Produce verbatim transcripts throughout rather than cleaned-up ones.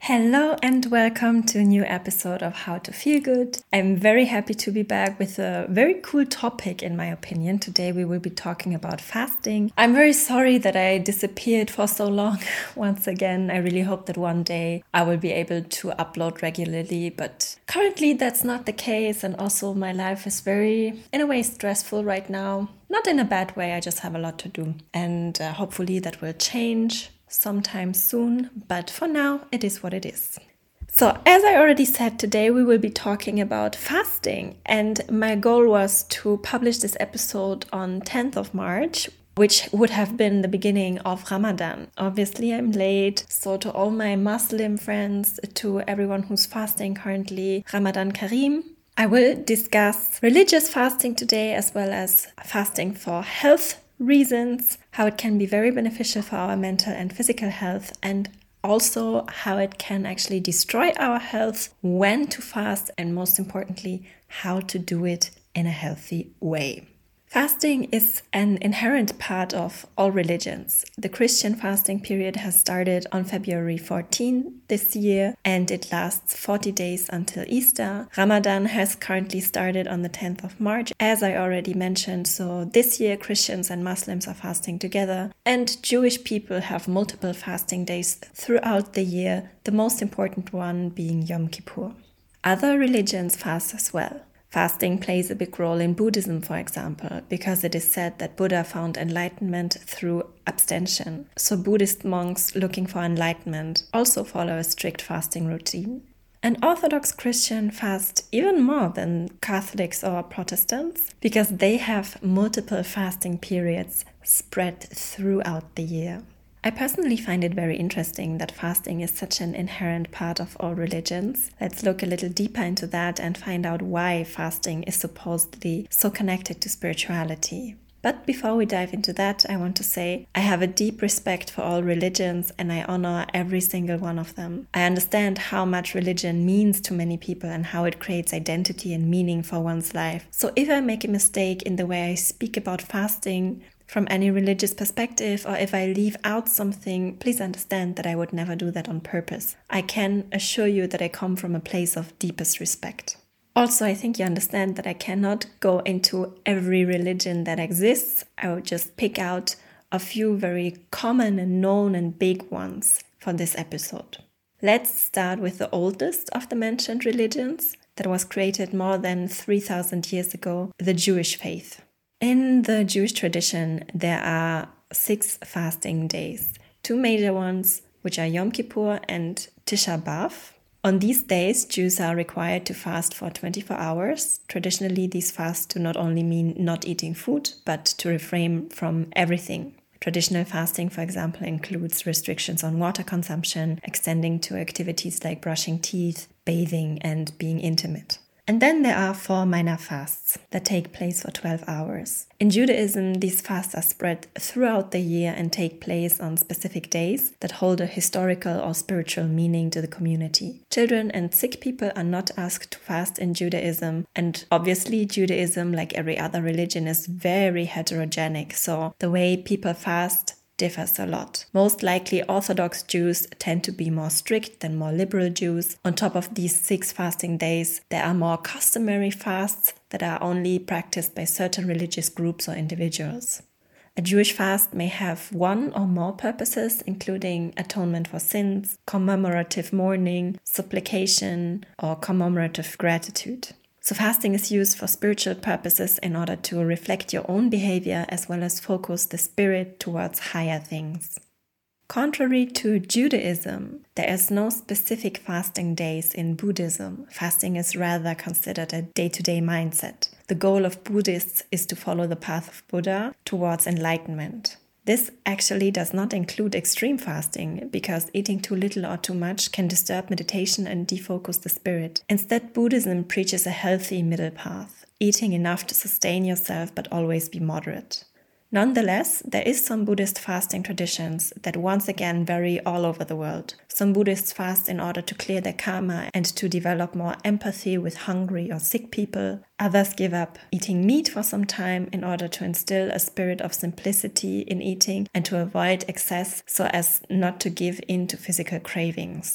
Hello and welcome to a new episode of How to Feel Good. I'm very happy to be back with a very cool topic in my opinion. Today we will be talking about fasting. I'm very sorry that I disappeared for so long once again. I really hope that one day I will be able to upload regularly, but currently that's not the case, and also my life is very, in a way, stressful right now. Not in a bad way, I just have a lot to do, and uh, hopefully that will change sometime soon, but for now it is what it is. So as I already said, today we will be talking about fasting, and my goal was to publish this episode on tenth of March, which would have been the beginning of Ramadan. Obviously I'm late, so to all my Muslim friends, to everyone who's fasting currently, Ramadan Kareem. I will discuss religious fasting today, as well as fasting for health reasons, how it can be very beneficial for our mental and physical health, and also how it can actually destroy our health, when to fast, and most importantly, how to do it in a healthy way. Fasting is an inherent part of all religions. The Christian fasting period has started on February fourteenth this year, and it lasts forty days until Easter. Ramadan has currently started on the tenth of March, as I already mentioned. So this year Christians and Muslims are fasting together, and Jewish people have multiple fasting days throughout the year, the most important one being Yom Kippur. Other religions fast as well. Fasting plays a big role in Buddhism, for example, because it is said that Buddha found enlightenment through abstention. So Buddhist monks looking for enlightenment also follow a strict fasting routine. And Orthodox Christians fast even more than Catholics or Protestants, because they have multiple fasting periods spread throughout the year. I personally find it very interesting that fasting is such an inherent part of all religions. Let's look a little deeper into that and find out why fasting is supposedly so connected to spirituality. But before we dive into that, I want to say I have a deep respect for all religions, and I honor every single one of them. I understand how much religion means to many people and how it creates identity and meaning for one's life. So if I make a mistake in the way I speak about fasting from any religious perspective, or if I leave out something, please understand that I would never do that on purpose. I can assure you that I come from a place of deepest respect. Also, I think you understand that I cannot go into every religion that exists. I will just pick out a few very common and known and big ones for this episode. Let's start with the oldest of the mentioned religions that was created more than three thousand years ago, the Jewish faith. In the Jewish tradition, there are six fasting days, two major ones, which are Yom Kippur and Tisha B'Av. On these days, Jews are required to fast for twenty-four hours. Traditionally, these fasts do not only mean not eating food, but to refrain from everything. Traditional fasting, for example, includes restrictions on water consumption, extending to activities like brushing teeth, bathing, and being intimate. And then there are four minor fasts that take place for twelve hours. In Judaism, these fasts are spread throughout the year and take place on specific days that hold a historical or spiritual meaning to the community. Children and sick people are not asked to fast in Judaism, and obviously Judaism, like every other religion, is very heterogenic, so the way people fast differs a lot. Most likely Orthodox Jews tend to be more strict than more liberal Jews. On top of these six fasting days, there are more customary fasts that are only practiced by certain religious groups or individuals. A Jewish fast may have one or more purposes, including atonement for sins, commemorative mourning, supplication, or commemorative gratitude. So fasting is used for spiritual purposes in order to reflect your own behavior as well as focus the spirit towards higher things. Contrary to Judaism, there is no specific fasting days in Buddhism. Fasting is rather considered a day-to-day mindset. The goal of Buddhists is to follow the path of Buddha towards enlightenment. This actually does not include extreme fasting, because eating too little or too much can disturb meditation and defocus the spirit. Instead, Buddhism preaches a healthy middle path, eating enough to sustain yourself but always be moderate. Nonetheless, there is some Buddhist fasting traditions that once again vary all over the world. Some Buddhists fast in order to clear their karma and to develop more empathy with hungry or sick people. Others give up eating meat for some time in order to instill a spirit of simplicity in eating and to avoid excess so as not to give in to physical cravings.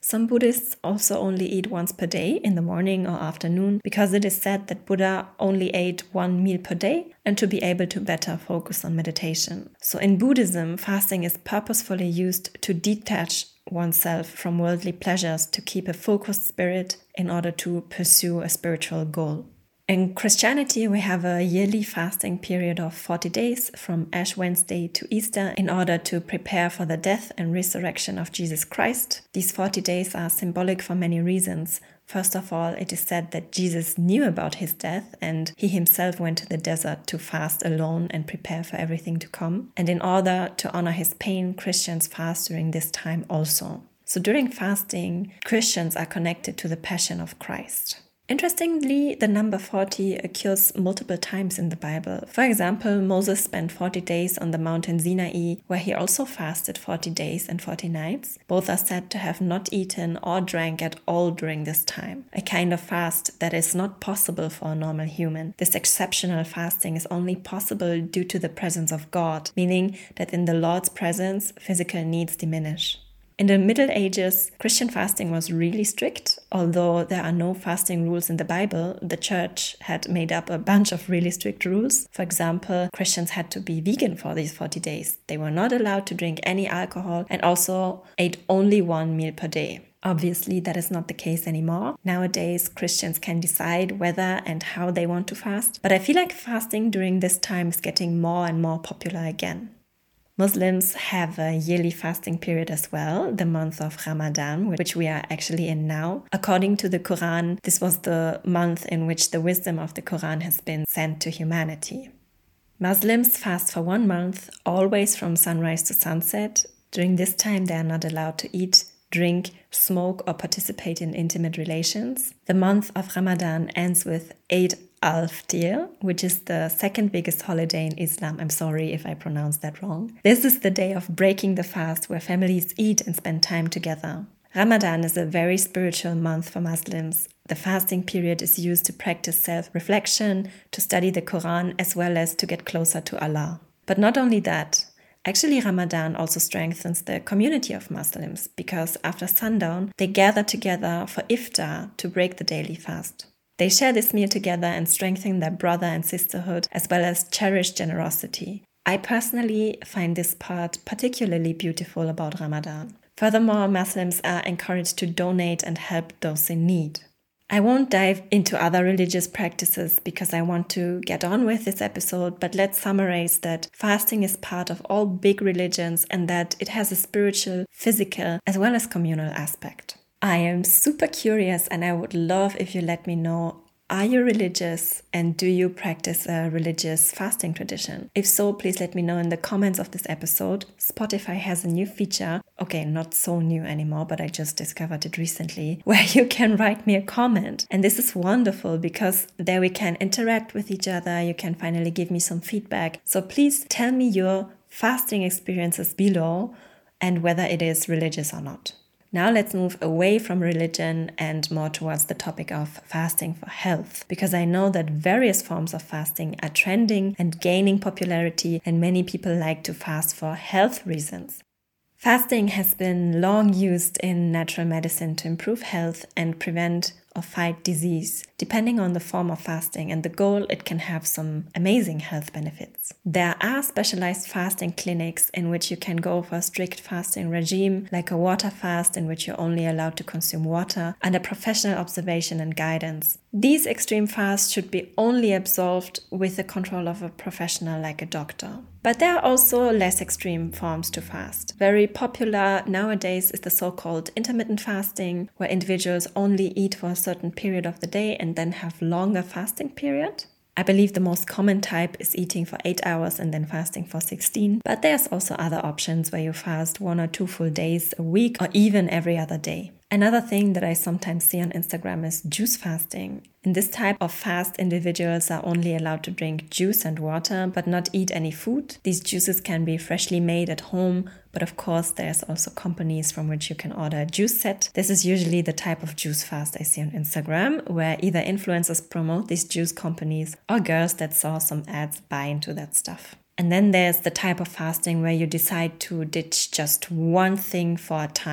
Some Buddhists also only eat once per day in the morning or afternoon because it is said that Buddha only ate one meal per day and to be able to better focus on meditation. So in Buddhism, fasting is purposefully used to detach oneself from worldly pleasures to keep a focused spirit in order to pursue a spiritual goal. In Christianity, we have a yearly fasting period of forty days from Ash Wednesday to Easter in order to prepare for the death and resurrection of Jesus Christ. These forty days are symbolic for many reasons. First of all, it is said that Jesus knew about his death and he himself went to the desert to fast alone and prepare for everything to come. And in order to honor his pain, Christians fast during this time also. So during fasting, Christians are connected to the Passion of Christ. Interestingly, the number forty occurs multiple times in the Bible. For example, Moses spent forty days on the mountain Sinai, where he also fasted forty days and forty nights. Both are said to have not eaten or drank at all during this time, a kind of fast that is not possible for a normal human. This exceptional fasting is only possible due to the presence of God, meaning that in the Lord's presence, physical needs diminish. In the Middle Ages, Christian fasting was really strict. Although there are no fasting rules in the Bible, the church had made up a bunch of really strict rules. For example, Christians had to be vegan for these forty days. They were not allowed to drink any alcohol and also ate only one meal per day. Obviously, that is not the case anymore. Nowadays, Christians can decide whether and how they want to fast. But I feel like fasting during this time is getting more and more popular again. Muslims have a yearly fasting period as well, the month of Ramadan, which we are actually in now. According to the Quran, this was the month in which the wisdom of the Quran has been sent to humanity. Muslims fast for one month, always from sunrise to sunset. During this time, they are not allowed to eat, drink, smoke, or participate in intimate relations. The month of Ramadan ends with Eid al-Fitr, which is the second biggest holiday in Islam. I'm sorry if I pronounced that wrong. This is the day of breaking the fast where families eat and spend time together. Ramadan is a very spiritual month for Muslims. The fasting period is used to practice self-reflection, to study the Quran, as well as to get closer to Allah. But not only that, actually Ramadan also strengthens the community of Muslims because after sundown, they gather together for iftar to break the daily fast. They share this meal together and strengthen their brother and sisterhood as well as cherish generosity. I personally find this part particularly beautiful about Ramadan. Furthermore, Muslims are encouraged to donate and help those in need. I won't dive into other religious practices because I want to get on with this episode, but let's summarize that fasting is part of all big religions and that it has a spiritual, physical, as well as communal aspect. I am super curious and I would love if you let me know, are you religious and do you practice a religious fasting tradition? If so, please let me know in the comments of this episode. Spotify has a new feature, okay, not so new anymore, but I just discovered it recently, where you can write me a comment. And this is wonderful because there we can interact with each other, you can finally give me some feedback. So please tell me your fasting experiences below and whether it is religious or not. Now let's move away from religion and more towards the topic of fasting for health, because I know that various forms of fasting are trending and gaining popularity, and many people like to fast for health reasons. Fasting has been long used in natural medicine to improve health and prevent or fight disease. Depending on the form of fasting and the goal, it can have some amazing health benefits. There are specialized fasting clinics in which you can go for a strict fasting regime, like a water fast in which you're only allowed to consume water, under professional observation and guidance. These extreme fasts should be only absolved with the control of a professional like a doctor. But there are also less extreme forms to fast. Very popular nowadays is the so-called intermittent fasting, where individuals only eat for a certain period of the day and then have longer fasting period. I believe the most common type is eating for eight hours and then fasting for sixteen, but there's also other options where you fast one or two full days a week or even every other day. Another thing that I sometimes see on Instagram is juice fasting. In this type of fast, individuals are only allowed to drink juice and water, but not eat any food. These juices can be freshly made at home, but of course there's also companies from which you can order a juice set. This is usually the type of juice fast I see on Instagram, where either influencers promote these juice companies or girls that saw some ads buy into that stuff. And then there's the type of fasting where you decide to ditch just one thing for a time.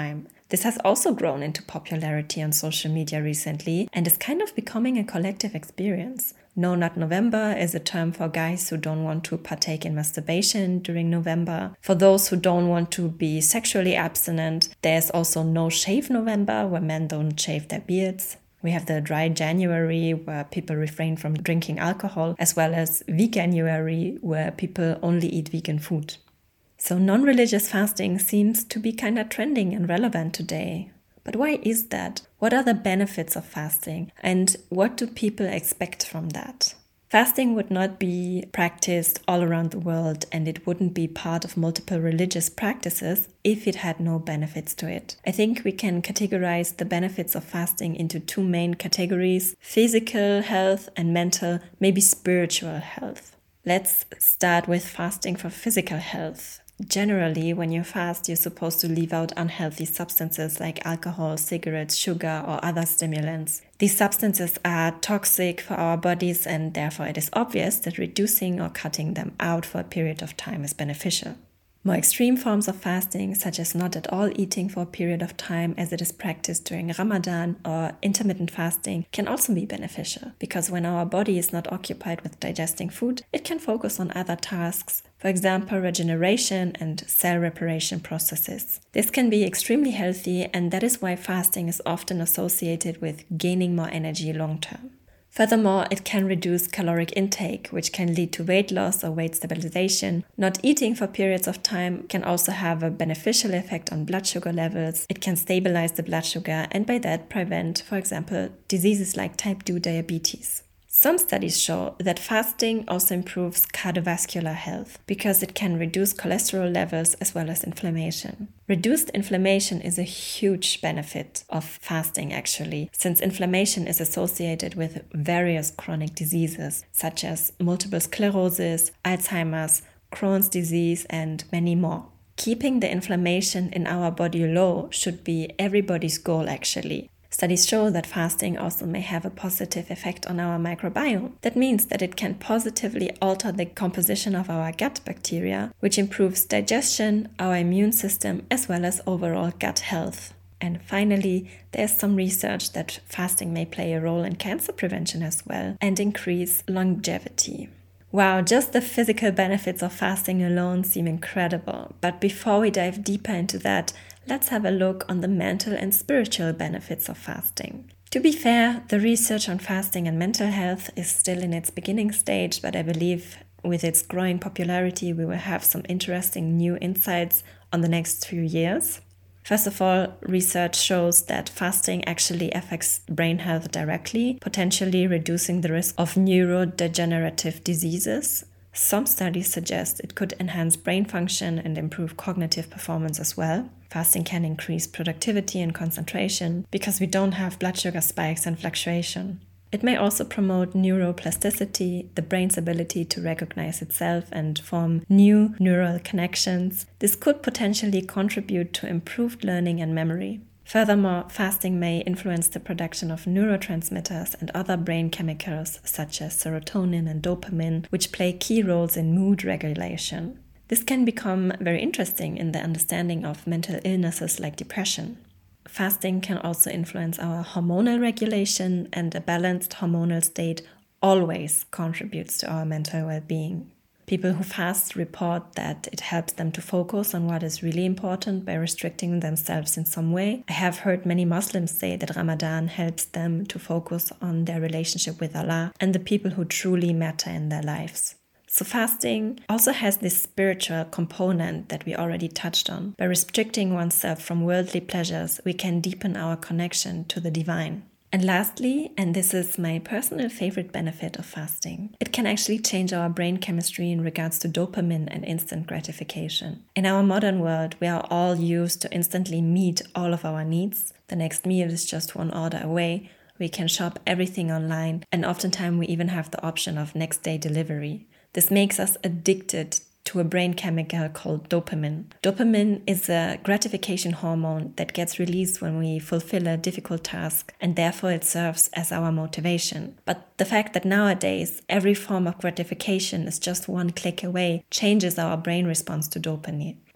This has also grown into popularity on social media recently and is kind of becoming a collective experience. No Nut November is a term for guys who don't want to partake in masturbation during November. For those who don't want to be sexually abstinent, there's also No Shave November, where men don't shave their beards. We have the Dry January, where people refrain from drinking alcohol, as well as Veganuary, where people only eat vegan food. So non-religious fasting seems to be kind of trending and relevant today. But why is that? What are the benefits of fasting? And what do people expect from that? Fasting would not be practiced all around the world, and it wouldn't be part of multiple religious practices if it had no benefits to it. I think we can categorize the benefits of fasting into two main categories: physical health and mental, maybe spiritual health. Let's start with fasting for physical health. Generally, when you fast, you're supposed to leave out unhealthy substances like alcohol, cigarettes, sugar, or other stimulants. These substances are toxic for our bodies, and therefore it is obvious that reducing or cutting them out for a period of time is beneficial. More extreme forms of fasting, such as not at all eating for a period of time as it is practiced during Ramadan, or intermittent fasting, can also be beneficial, because when our body is not occupied with digesting food, it can focus on other tasks, for example regeneration and cell reparation processes. This can be extremely healthy, and that is why fasting is often associated with gaining more energy long term. Furthermore, it can reduce caloric intake, which can lead to weight loss or weight stabilization. Not eating for periods of time can also have a beneficial effect on blood sugar levels. It can stabilize the blood sugar and by that prevent, for example, diseases like type two diabetes. Some studies show that fasting also improves cardiovascular health because it can reduce cholesterol levels as well as inflammation. Reduced inflammation is a huge benefit of fasting actually, since inflammation is associated with various chronic diseases such as multiple sclerosis, Alzheimer's, Crohn's disease, and many more. Keeping the inflammation in our body low should be everybody's goal actually. Studies show that fasting also may have a positive effect on our microbiome. That means that it can positively alter the composition of our gut bacteria, which improves digestion, our immune system, as well as overall gut health. And finally, there's some research that fasting may play a role in cancer prevention as well and increase longevity. Wow, just the physical benefits of fasting alone seem incredible. But before we dive deeper into that, let's have a look on the mental and spiritual benefits of fasting. To be fair, the research on fasting and mental health is still in its beginning stage, but I believe with its growing popularity, we will have some interesting new insights on the next few years. First of all, research shows that fasting actually affects brain health directly, potentially reducing the risk of neurodegenerative diseases. Some studies suggest it could enhance brain function and improve cognitive performance as well. Fasting can increase productivity and concentration because we don't have blood sugar spikes and fluctuation. It may also promote neuroplasticity, the brain's ability to recognize itself and form new neural connections. This could potentially contribute to improved learning and memory. Furthermore, fasting may influence the production of neurotransmitters and other brain chemicals such as serotonin and dopamine, which play key roles in mood regulation. This can become very interesting in the understanding of mental illnesses like depression. Fasting can also influence our hormonal regulation, and a balanced hormonal state always contributes to our mental well-being. People who fast report that it helps them to focus on what is really important by restricting themselves in some way. I have heard many Muslims say that Ramadan helps them to focus on their relationship with Allah and the people who truly matter in their lives. So fasting also has this spiritual component that we already touched on. By restricting oneself from worldly pleasures, we can deepen our connection to the divine. And lastly, and this is my personal favorite benefit of fasting, it can actually change our brain chemistry in regards to dopamine and instant gratification. In our modern world, we are all used to instantly meet all of our needs. The next meal is just one order away. We can shop everything online, and oftentimes we even have the option of next day delivery. This makes us addicted to a brain chemical called dopamine. Dopamine is a gratification hormone that gets released when we fulfill a difficult task, and therefore it serves as our motivation. But the fact that nowadays every form of gratification is just one click away changes our brain response to dopamine.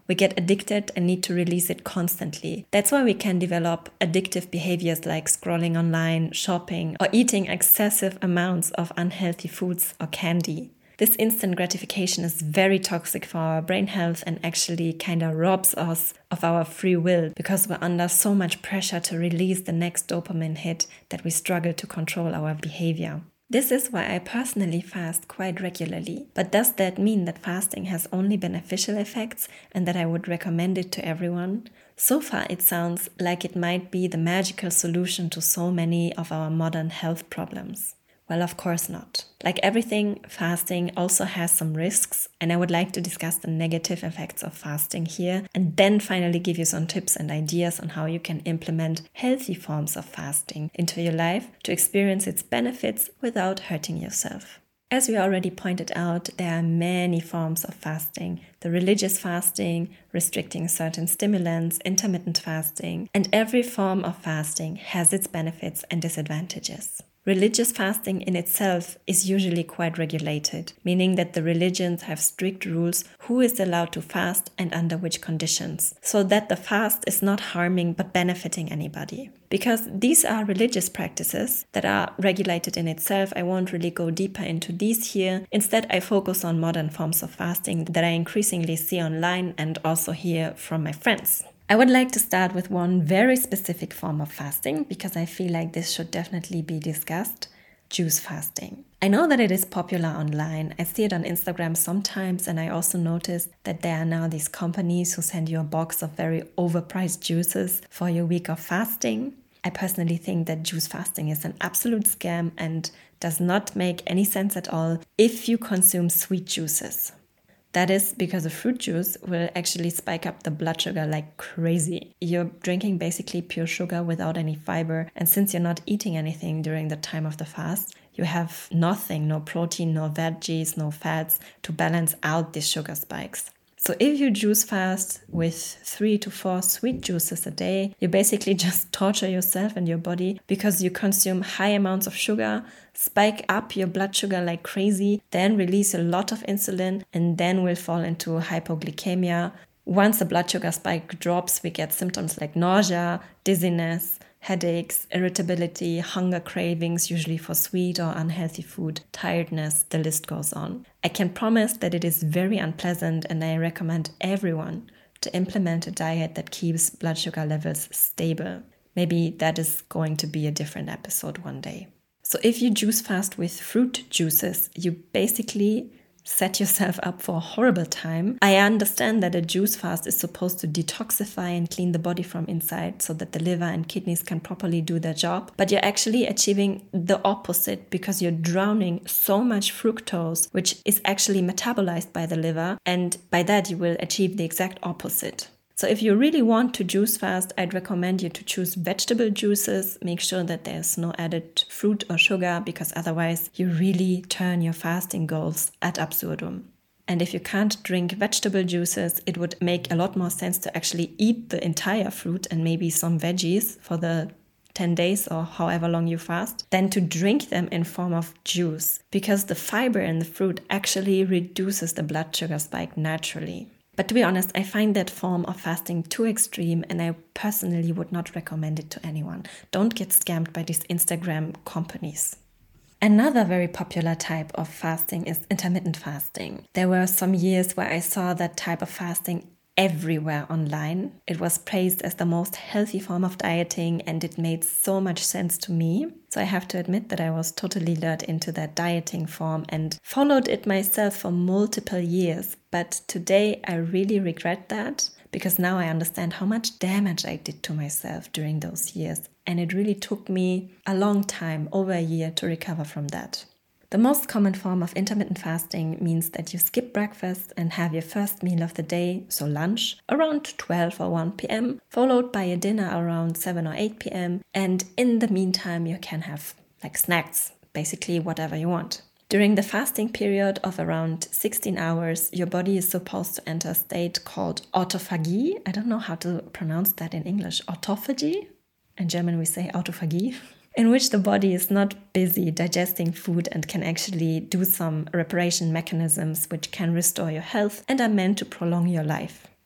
We get addicted and need to release it constantly. That's why we can develop addictive behaviors like scrolling online, shopping, or eating excessive amounts of unhealthy foods or candy. This instant gratification is very toxic for our brain health and actually kind of robs us of our free will because we're under so much pressure to release the next dopamine hit that we struggle to control our behavior. This is why I personally fast quite regularly. But does that mean that fasting has only beneficial effects and that I would recommend it to everyone? So far, it sounds like it might be the magical solution to so many of our modern health problems. Well, of course not. Like everything, fasting also has some risks, and I would like to discuss the negative effects of fasting here and then finally give you some tips and ideas on how you can implement healthy forms of fasting into your life to experience its benefits without hurting yourself. As we already pointed out, there are many forms of fasting: the religious fasting, restricting certain stimulants, intermittent fasting, and every form of fasting has its benefits and disadvantages. Religious fasting in itself is usually quite regulated, meaning that the religions have strict rules who is allowed to fast and under which conditions, so that the fast is not harming but benefiting anybody. Because these are religious practices that are regulated in itself, I won't really go deeper into these here. Instead, I focus on modern forms of fasting that I increasingly see online and also hear from my friends. I would like to start with one very specific form of fasting because I feel like this should definitely be discussed: juice fasting. I know that it is popular online. I see it on Instagram sometimes, and I also noticed that there are now these companies who send you a box of very overpriced juices for your week of fasting. I personally think that juice fasting is an absolute scam and does not make any sense at all if you consume sweet juices. That is because a fruit juice will actually spike up the blood sugar like crazy. You're drinking basically pure sugar without any fiber, and since you're not eating anything during the time of the fast, you have nothing, no protein, no veggies, no fats to balance out these sugar spikes. So if you juice fast with three to four sweet juices a day, you basically just torture yourself and your body because you consume high amounts of sugar, spike up your blood sugar like crazy, then release a lot of insulin, and then will fall into hypoglycemia. Once the blood sugar spike drops, we get symptoms like nausea, dizziness, headaches, irritability, hunger cravings, usually for sweet or unhealthy food, tiredness, the list goes on. I can promise that it is very unpleasant, and I recommend everyone to implement a diet that keeps blood sugar levels stable. Maybe that is going to be a different episode one day. So if you juice fast with fruit juices, you basically set yourself up for a horrible time. I understand that a juice fast is supposed to detoxify and clean the body from inside so that the liver and kidneys can properly do their job, but you're actually achieving the opposite because you're drowning so much fructose, which is actually metabolized by the liver, and by that you will achieve the exact opposite. So if you really want to juice fast, I'd recommend you to choose vegetable juices. Make sure that there's no added fruit or sugar, because otherwise you really turn your fasting goals ad absurdum. And if you can't drink vegetable juices, it would make a lot more sense to actually eat the entire fruit and maybe some veggies for the ten days or however long you fast, than to drink them in form of juice, because the fiber in the fruit actually reduces the blood sugar spike naturally. But to be honest, I find that form of fasting too extreme, and I personally would not recommend it to anyone. Don't get scammed by these Instagram companies. Another very popular type of fasting is intermittent fasting. There were some years where I saw that type of fasting everywhere online. It was praised as the most healthy form of dieting, and it made so much sense to me. So I have to admit that I was totally lured into that dieting form and followed it myself for multiple years. But today I really regret that, because now I understand how much damage I did to myself during those years. And it really took me a long time, over a year, to recover from that. The most common form of intermittent fasting means that you skip breakfast and have your first meal of the day, so lunch, around twelve or one p.m., followed by a dinner around seven or eight p.m. And in the meantime, you can have like snacks, basically whatever you want. During the fasting period of around sixteen hours, your body is supposed to enter a state called autophagy. I don't know how to pronounce that in English. Autophagy? In German we say autophagie. In which the body is not busy digesting food and can actually do some reparation mechanisms which can restore your health and are meant to prolong your life.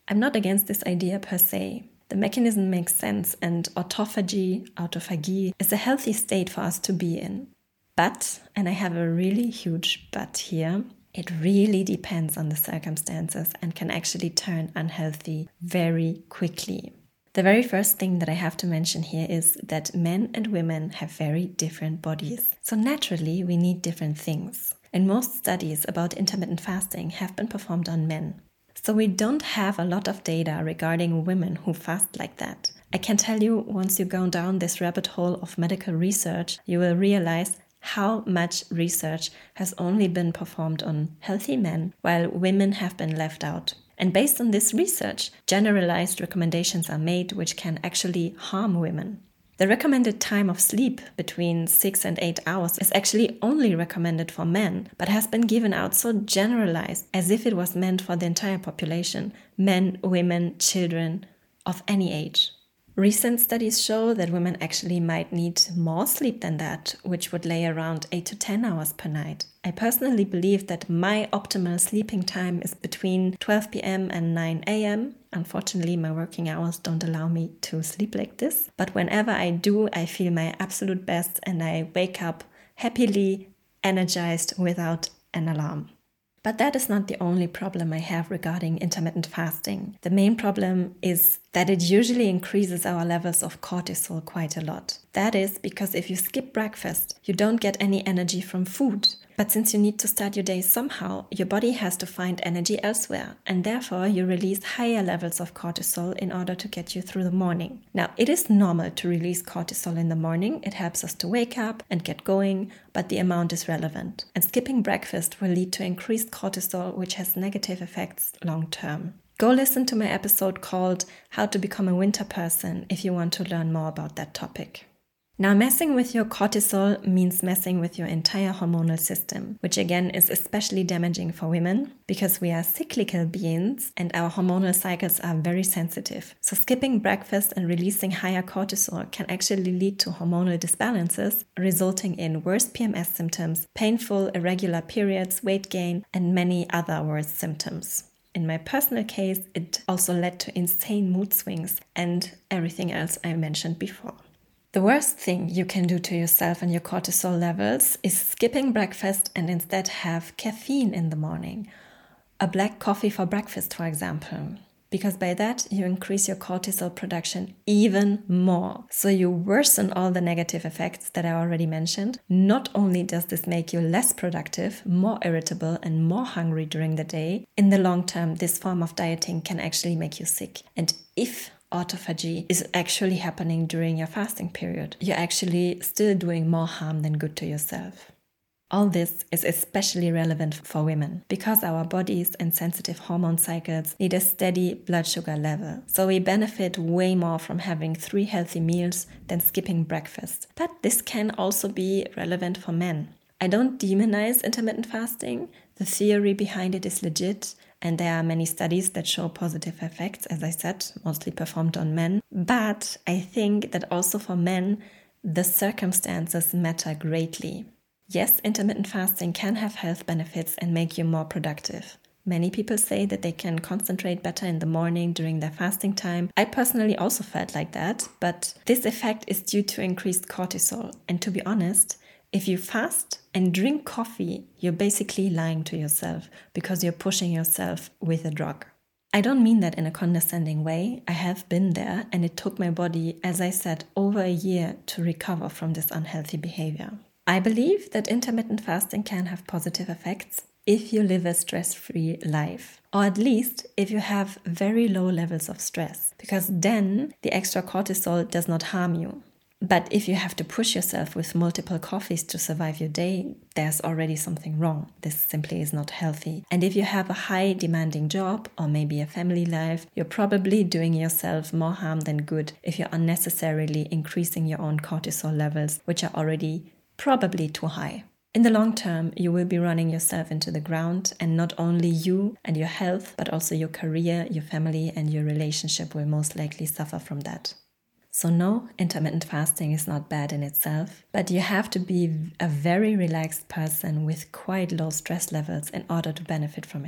I'm not against this idea per se. The mechanism makes sense, and autophagy, autophagy is a healthy state for us to be in. But, and I have a really huge but here, it really depends on the circumstances and can actually turn unhealthy very quickly. The very first thing that I have to mention here is that men and women have very different bodies. So naturally, we need different things. And most studies about intermittent fasting have been performed on men. So we don't have a lot of data regarding women who fast like that. I can tell you, once you go down this rabbit hole of medical research, you will realize how much research has only been performed on healthy men, while women have been left out. And based on this research, generalized recommendations are made which can actually harm women. The recommended time of sleep between six and eight hours is actually only recommended for men, but has been given out so generalized as if it was meant for the entire population, men, women, children, of any age. Recent studies show that women actually might need more sleep than that, which would lay around eight to ten hours per night. I personally believe that my optimal sleeping time is between twelve p.m. and nine a.m. Unfortunately, my working hours don't allow me to sleep like this. But whenever I do, I feel my absolute best and I wake up happily, energized, without an alarm. But that is not the only problem I have regarding intermittent fasting. The main problem is that it usually increases our levels of cortisol quite a lot. That is because if you skip breakfast, you don't get any energy from food. But since you need to start your day somehow, your body has to find energy elsewhere, and therefore you release higher levels of cortisol in order to get you through the morning. Now, it is normal to release cortisol in the morning. It helps us to wake up and get going, but the amount is relevant. And skipping breakfast will lead to increased cortisol, which has negative effects long term. Go listen to my episode called How to Become a Winter Person if you want to learn more about that topic. Now, messing with your cortisol means messing with your entire hormonal system, which again is especially damaging for women because we are cyclical beings and our hormonal cycles are very sensitive. So skipping breakfast and releasing higher cortisol can actually lead to hormonal disbalances, resulting in worse P M S symptoms, painful irregular periods, weight gain, and many other worse symptoms. In my personal case, it also led to insane mood swings and everything else I mentioned before. The worst thing you can do to yourself and your cortisol levels is skipping breakfast and instead have caffeine in the morning. A black coffee for breakfast, for example. Because by that, you increase your cortisol production even more. So you worsen all the negative effects that I already mentioned. Not only does this make you less productive, more irritable, and more hungry during the day, in the long term, this form of dieting can actually make you sick. And if autophagy is actually happening during your fasting period, you're actually still doing more harm than good to yourself. All this is especially relevant for women because our bodies and sensitive hormone cycles need a steady blood sugar level. So we benefit way more from having three healthy meals than skipping breakfast. But this can also be relevant for men. I don't demonize intermittent fasting. The theory behind it is legit, and there are many studies that show positive effects, as I said, mostly performed on men. But I think that also for men, the circumstances matter greatly. Yes, intermittent fasting can have health benefits and make you more productive. Many people say that they can concentrate better in the morning during their fasting time. I personally also felt like that, but this effect is due to increased cortisol. And to be honest, if you fast and drink coffee, you're basically lying to yourself because you're pushing yourself with a drug. I don't mean that in a condescending way. I have been there and it took my body, as I said, over a year to recover from this unhealthy behavior. I believe that intermittent fasting can have positive effects if you live a stress-free life, or at least if you have very low levels of stress, because then the extra cortisol does not harm you. But if you have to push yourself with multiple coffees to survive your day, there's already something wrong. This simply is not healthy. And if you have a high demanding job or maybe a family life, you're probably doing yourself more harm than good if you're unnecessarily increasing your own cortisol levels, which are already probably too high. In the long term, you will be running yourself into the ground, and not only you and your health, but also your career, your family, and your relationship will most likely suffer from that. So no, intermittent fasting is not bad in itself, but you have to be a very relaxed person with quite low stress levels in order to benefit from it.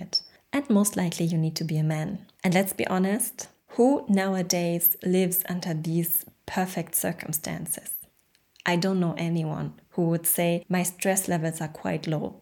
And most likely you need to be a man. And let's be honest, who nowadays lives under these perfect circumstances? I don't know anyone who would say my stress levels are quite low.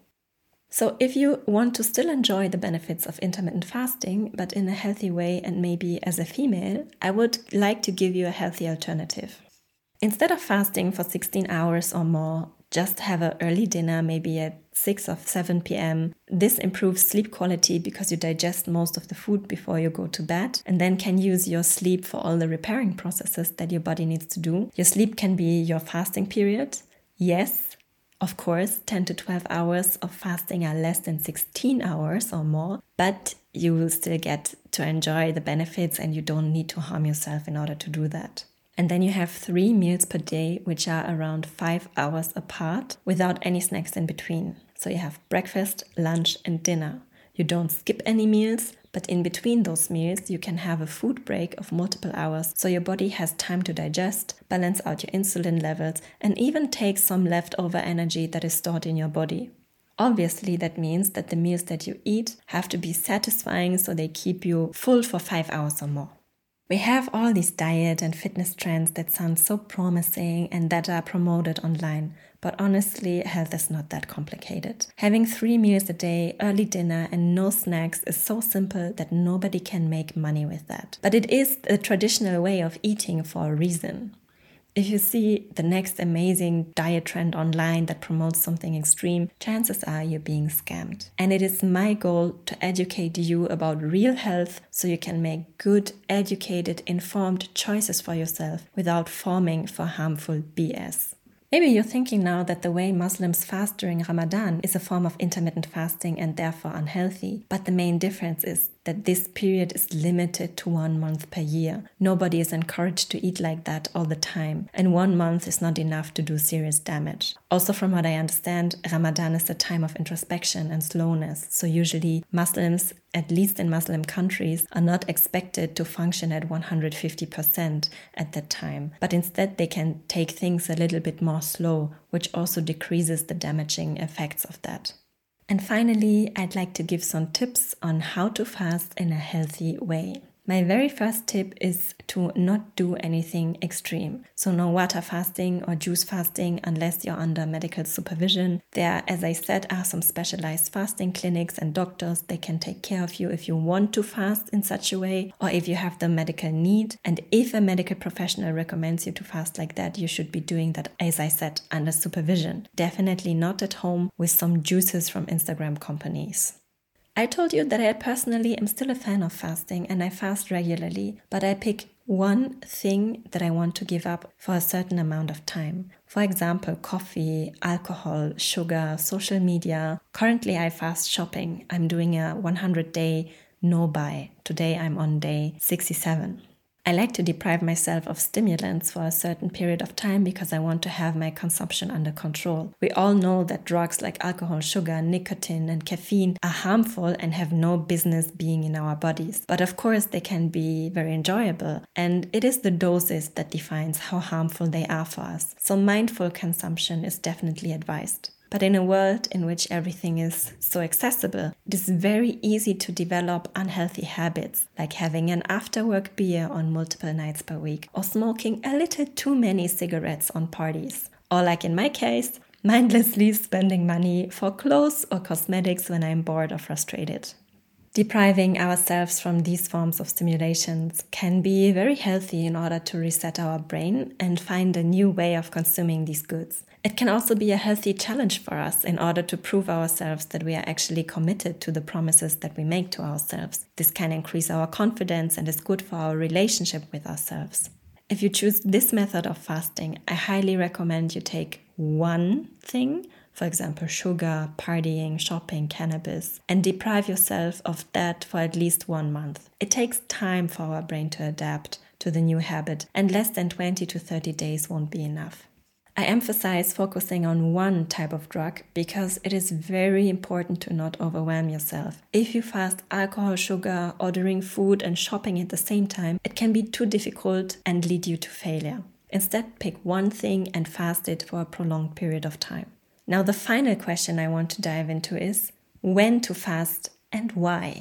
So if you want to still enjoy the benefits of intermittent fasting, but in a healthy way and maybe as a female, I would like to give you a healthy alternative. Instead of fasting for sixteen hours or more, just have an early dinner, maybe at six or seven p.m. This improves sleep quality because you digest most of the food before you go to bed and then can use your sleep for all the repairing processes that your body needs to do. Your sleep can be your fasting period. Yes, of course, ten to twelve hours of fasting are less than sixteen hours or more, but you will still get to enjoy the benefits and you don't need to harm yourself in order to do that. And then you have three meals per day, which are around five hours apart without any snacks in between. So you have breakfast, lunch, and dinner. You don't skip any meals, but in between those meals, you can have a food break of multiple hours so your body has time to digest, balance out your insulin levels, and even take some leftover energy that is stored in your body. Obviously, that means that the meals that you eat have to be satisfying so they keep you full for five hours or more. We have all these diet and fitness trends that sound so promising and that are promoted online, but honestly, health is not that complicated. Having three meals a day, early dinner and no snacks is so simple that nobody can make money with that. But it is a traditional way of eating for a reason. If you see the next amazing diet trend online that promotes something extreme, chances are you're being scammed. And it is my goal to educate you about real health so you can make good, educated, informed choices for yourself without falling for harmful B S. Maybe you're thinking now that the way Muslims fast during Ramadan is a form of intermittent fasting and therefore unhealthy. But the main difference is that this period is limited to one month per year. Nobody is encouraged to eat like that all the time. And one month is not enough to do serious damage. Also, from what I understand, Ramadan is a time of introspection and slowness. So usually Muslims, at least in Muslim countries, are not expected to function at one hundred fifty percent at that time. But instead they can take things a little bit more slow, which also decreases the damaging effects of that. And finally, I'd like to give some tips on how to fast in a healthy way. My very first tip is to not do anything extreme. So no water fasting or juice fasting unless you're under medical supervision. There, as I said, are some specialized fasting clinics and doctors. They can take care of you if you want to fast in such a way or if you have the medical need. And if a medical professional recommends you to fast like that, you should be doing that, as I said, under supervision. Definitely not at home with some juices from Instagram companies. I told you that I personally am still a fan of fasting and I fast regularly, but I pick one thing that I want to give up for a certain amount of time. For example, coffee, alcohol, sugar, social media. Currently I fast shopping. I'm doing a one hundred day no buy. Today I'm on day sixty-seven. I like to deprive myself of stimulants for a certain period of time because I want to have my consumption under control. We all know that drugs like alcohol, sugar, nicotine, and caffeine are harmful and have no business being in our bodies. But of course, they can be very enjoyable, and it is the doses that defines how harmful they are for us. So mindful consumption is definitely advised. But in a world in which everything is so accessible, it is very easy to develop unhealthy habits, like having an after-work beer on multiple nights per week, or smoking a little too many cigarettes on parties. Or like in my case, mindlessly spending money for clothes or cosmetics when I'm bored or frustrated. Depriving ourselves from these forms of stimulations can be very healthy in order to reset our brain and find a new way of consuming these goods. It can also be a healthy challenge for us in order to prove ourselves that we are actually committed to the promises that we make to ourselves. This can increase our confidence and is good for our relationship with ourselves. If you choose this method of fasting, I highly recommend you take one thing, for example, sugar, partying, shopping, cannabis, and deprive yourself of that for at least one month. It takes time for our brain to adapt to the new habit, and less than twenty to thirty days won't be enough. I emphasize focusing on one type of drug because it is very important to not overwhelm yourself. If you fast alcohol, sugar, ordering food, and shopping at the same time, it can be too difficult and lead you to failure. Instead, pick one thing and fast it for a prolonged period of time. Now, the final question I want to dive into is when to fast and why.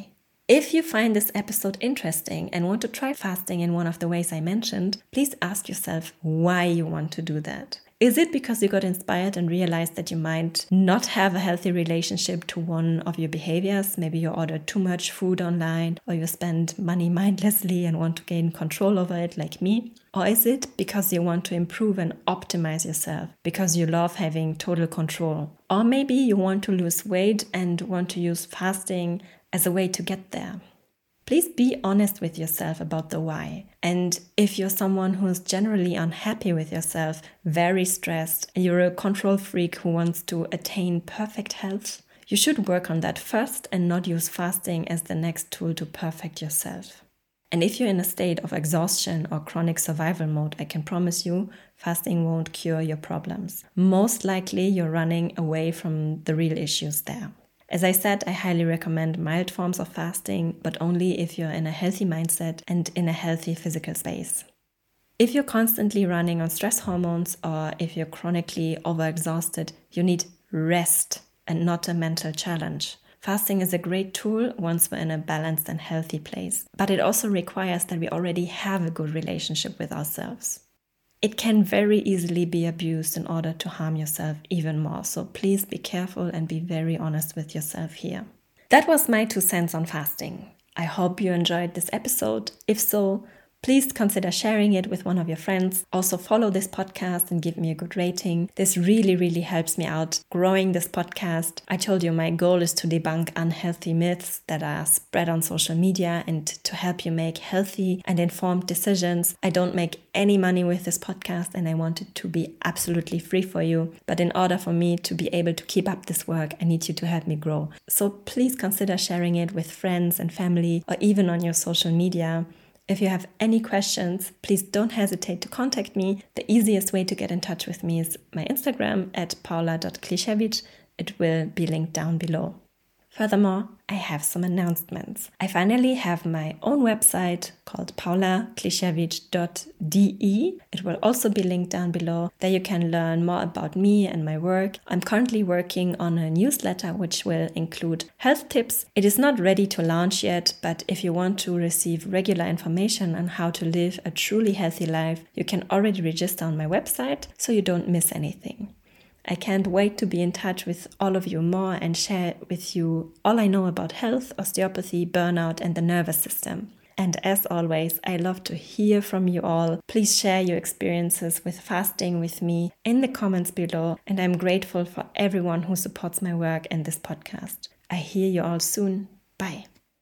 If you find this episode interesting and want to try fasting in one of the ways I mentioned, please ask yourself why you want to do that. Is it because you got inspired and realized that you might not have a healthy relationship to one of your behaviors? Maybe you order too much food online, or you spend money mindlessly and want to gain control over it like me? Or is it because you want to improve and optimize yourself, because you love having total control? Or maybe you want to lose weight and want to use fasting as a way to get there. Please be honest with yourself about the why. And if you're someone who's generally unhappy with yourself, very stressed, and you're a control freak who wants to attain perfect health, you should work on that first and not use fasting as the next tool to perfect yourself. And if you're in a state of exhaustion or chronic survival mode, I can promise you, fasting won't cure your problems. Most likely, you're running away from the real issues there. As I said, I highly recommend mild forms of fasting, but only if you're in a healthy mindset and in a healthy physical space. If you're constantly running on stress hormones, or if you're chronically overexhausted, you need rest and not a mental challenge. Fasting is a great tool once we're in a balanced and healthy place, but it also requires that we already have a good relationship with ourselves. It can very easily be abused in order to harm yourself even more, so please be careful and be very honest with yourself here. That was my two cents on fasting. I hope you enjoyed this episode. If so, please consider sharing it with one of your friends. Also follow this podcast and give me a good rating. This really, really helps me out growing this podcast. I told you my goal is to debunk unhealthy myths that are spread on social media and to help you make healthy and informed decisions. I don't make any money with this podcast and I want it to be absolutely free for you. But in order for me to be able to keep up this work, I need you to help me grow. So please consider sharing it with friends and family or even on your social media. If you have any questions, please don't hesitate to contact me. The easiest way to get in touch with me is my Instagram at paula dot kliszewicz. It will be linked down below. Furthermore, I have some announcements. I finally have my own website called paula kliszewicz dot d e. It will also be linked down below. There you can learn more about me and my work. I'm currently working on a newsletter which will include health tips. It is not ready to launch yet, but if you want to receive regular information on how to live a truly healthy life, you can already register on my website so you don't miss anything. I can't wait to be in touch with all of you more and share with you all I know about health, osteopathy, burnout, and the nervous system. And as always, I love to hear from you all. Please share your experiences with fasting with me in the comments below. And I'm grateful for everyone who supports my work and this podcast. I hear you all soon. Bye.